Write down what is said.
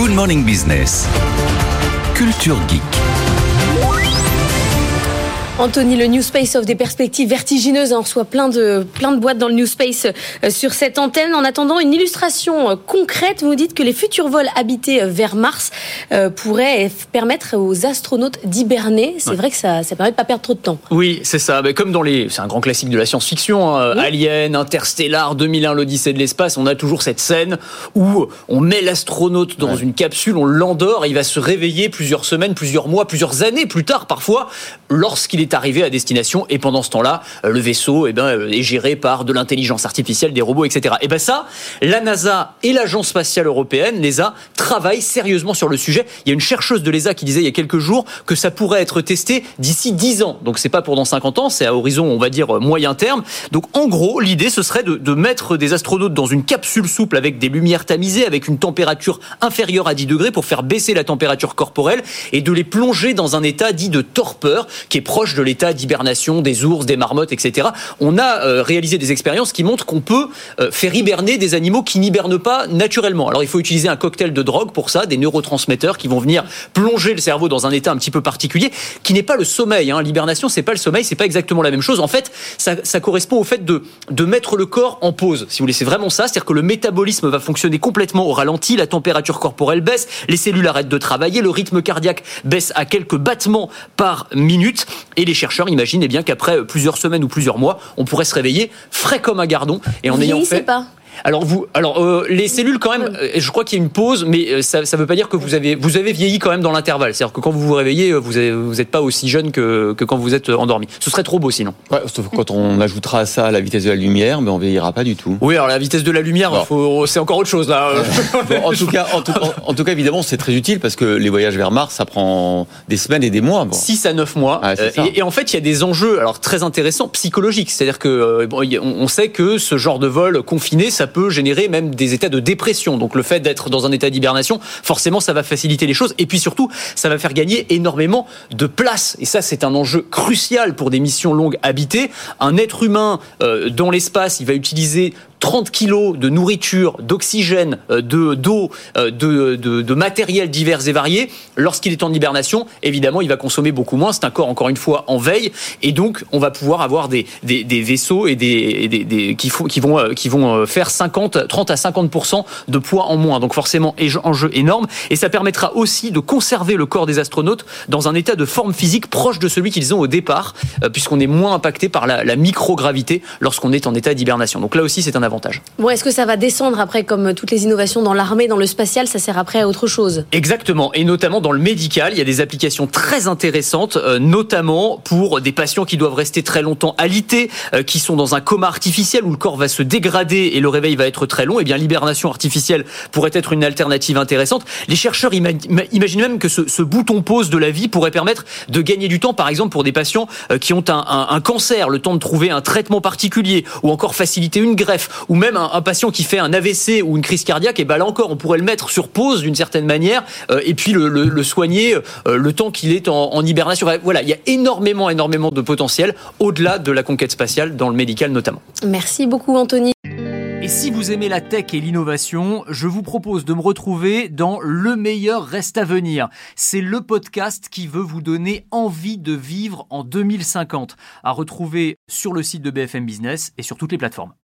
Good Morning Business. Culture Geek. Anthony, le New Space offre des perspectives vertigineuses. On reçoit plein de boîtes dans le New Space sur cette antenne. En attendant une illustration concrète, vous dites que les futurs vols habités vers Mars pourraient permettre aux astronautes d'hiberner. C'est vrai que ça permet de pas perdre trop de temps. Oui, c'est ça. Mais comme c'est un grand classique de la science-fiction, Alien, Interstellar, 2001, l'Odyssée de l'espace, on a toujours cette scène où on met l'astronaute dans une capsule, on l'endort et il va se réveiller plusieurs semaines, plusieurs mois, plusieurs années plus tard parfois, lorsqu'il est arrivé à destination. Et pendant ce temps-là, le vaisseau est géré par de l'intelligence artificielle, des robots, etc. Et ça, la NASA et l'Agence spatiale européenne, l'ESA, travaillent sérieusement sur le sujet. Il y a une chercheuse de l'ESA qui disait il y a quelques jours que ça pourrait être testé d'ici 10 ans. Donc c'est pas pour dans 50 ans, c'est à horizon, on va dire, moyen terme. Donc en gros, l'idée, ce serait de mettre des astronautes dans une capsule souple avec des lumières tamisées, avec une température inférieure à 10 degrés pour faire baisser la température corporelle et de les plonger dans un état dit de torpeur qui est proche de l'état d'hibernation des ours, des marmottes, etc. On a réalisé des expériences qui montrent qu'on peut faire hiberner des animaux qui n'hibernent pas naturellement. Alors il faut utiliser un cocktail de drogue pour ça, des neurotransmetteurs qui vont venir plonger le cerveau dans un état un petit peu particulier, qui n'est pas le sommeil. L'hibernation, c'est pas le sommeil, c'est pas exactement la même chose. En fait, ça correspond au fait de mettre le corps en pause. Si vous voulez, c'est vraiment ça. C'est-à-dire que le métabolisme va fonctionner complètement au ralenti, la température corporelle baisse, les cellules arrêtent de travailler, le rythme cardiaque baisse à quelques battements par minute, et les chercheurs imaginent bien qu'après plusieurs semaines ou plusieurs mois, on pourrait se réveiller frais comme un gardon et en ayant fait. Pas. Alors les cellules quand même, je crois qu'il y a une pause, mais ça veut pas dire que vous avez vieilli quand même dans l'intervalle. C'est-à-dire que quand vous vous réveillez, vous êtes pas aussi jeune que quand vous êtes endormi. Ce serait trop beau sinon. Ouais, sauf quand on ajoutera à ça la vitesse de la lumière, mais on vieillira pas du tout. Oui, alors la vitesse de la lumière, c'est encore autre chose là. En tout cas, évidemment, c'est très utile parce que les voyages vers Mars, ça prend des semaines et des mois. 6 à 9 mois. Et en fait, il y a des enjeux très intéressants psychologiques. C'est-à-dire que on sait que ce genre de vol confiné, ça peut générer même des états de dépression. Donc le fait d'être dans un état d'hibernation, forcément, ça va faciliter les choses. Et puis surtout, ça va faire gagner énormément de place. Et ça, c'est un enjeu crucial pour des missions longues habitées. Un être humain dans l'espace, il va utiliser 30 kilos de nourriture, d'oxygène, d'eau, de matériel divers et variés. Lorsqu'il est en hibernation, évidemment, il va consommer beaucoup moins. C'est un corps, encore une fois, en veille. Et donc, on va pouvoir avoir des vaisseaux et qui vont faire 30 à 50% de poids en moins. Donc, forcément, enjeu énorme. Et ça permettra aussi de conserver le corps des astronautes dans un état de forme physique proche de celui qu'ils ont au départ, puisqu'on est moins impacté par la microgravité lorsqu'on est en état d'hibernation. Donc là aussi, c'est un avantage. Bon, est-ce que ça va descendre après, comme toutes les innovations dans l'armée, dans le spatial, ça sert après à autre chose? Exactement, et notamment dans le médical, il y a des applications très intéressantes, notamment pour des patients qui doivent rester très longtemps alités, qui sont dans un coma artificiel où le corps va se dégrader et le réveil va être très long. Et bien, l'hibernation artificielle pourrait être une alternative intéressante. Les chercheurs imaginent même que ce bouton pause de la vie pourrait permettre de gagner du temps, par exemple pour des patients qui ont un cancer, le temps de trouver un traitement particulier, ou encore faciliter une greffe, ou même un patient qui fait un AVC ou une crise cardiaque, et là encore, on pourrait le mettre sur pause d'une certaine manière, et puis le soigner le temps qu'il est en hibernation. Voilà, il y a énormément de potentiel, au-delà de la conquête spatiale, dans le médical notamment. Merci beaucoup, Anthony. Et si vous aimez la tech et l'innovation, je vous propose de me retrouver dans Le meilleur reste à venir. C'est le podcast qui veut vous donner envie de vivre en 2050, à retrouver sur le site de BFM Business et sur toutes les plateformes.